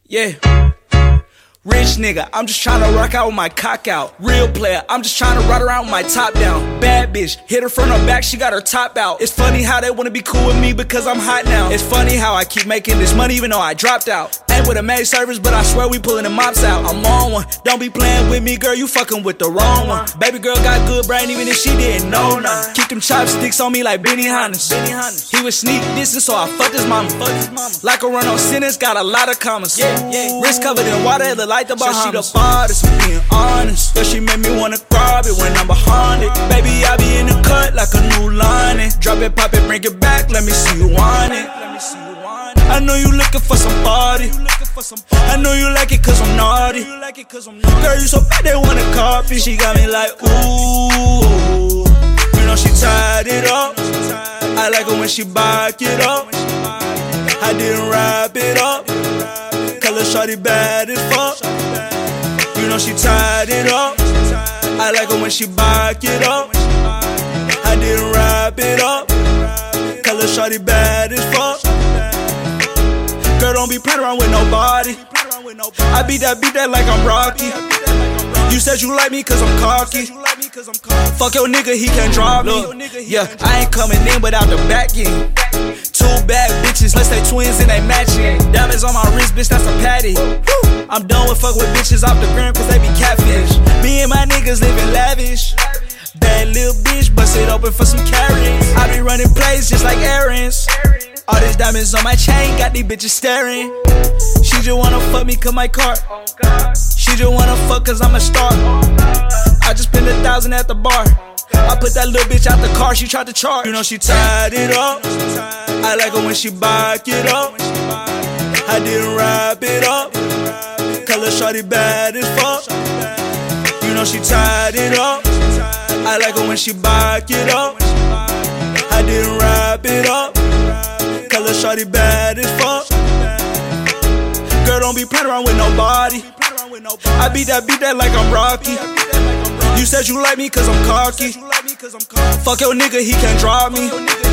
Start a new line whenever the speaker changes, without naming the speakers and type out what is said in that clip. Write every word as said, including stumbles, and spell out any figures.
Yeah. Rich nigga, I'm just tryna rock out with my cock out. Real player, I'm just tryna ride around with my top down. Bad bitch, hit her from the back, she got her top out. It's funny how they wanna be cool with me because I'm hot now. It's funny how I keep making this money even though I dropped out. Ain't with a maid service, but I swear we pulling the mops out. I'm on one, don't be playing with me, girl, you fucking with the wrong one. Baby girl got good brain even if she didn't know none. Keep them chopsticks on me like Benny Hannes. He was sneak distance, so I fucked his mama. Like a run on sentence, got a lot of commas. Wrist covered in water, it look like the Bahamas. Bottles, I'm being honest. But she made me wanna grab it when I'm behind it. Baby, I be in the cut like a new line. Drop it, pop it, bring it back, let me see you want it. I know you looking for somebody. I know you like it cause I'm naughty. Girl, you so bad they wanna copy. She got me like, ooh. You know she tied it up. I like it when she back it up. I didn't wrap it up. Color shorty bad as fuck. You know she tied it up. I like it when she back it up. I didn't wrap it up. Color shorty bad as fuck. Girl, don't be playing around with nobody. I beat that, beat that like I'm Rocky. You said you like me cause I'm cocky. Fuck your nigga, he can't drive me. Yeah, I ain't coming in without the back end. Two bad bitches, let's say twins and they matching. Diamonds on my wrist, bitch, that's a patty. I'm done with fuck with bitches off the gram cause they be catfish. Me and my niggas living lavish. Bad little bitch, bust it open for some carrots. I be running plays just like errands. All these diamonds on my chain, got these bitches staring. She just wanna fuck me cause my car. She just wanna fuck cause I'm a star. I just spent a thousand at the bar. I put that little bitch out the car, she tried to charge. You know she tied it up. I like her when she back it up. I didn't wrap it up. Color shorty bad as fuck. You know she tied it up. I like her when she back it up. I didn't wrap it up. Color shorty bad as fuck. Girl, don't be playing around with nobody. I beat that, beat that like I'm Rocky. You said you like me cause I'm cocky. Fuck your nigga, he can't drive me.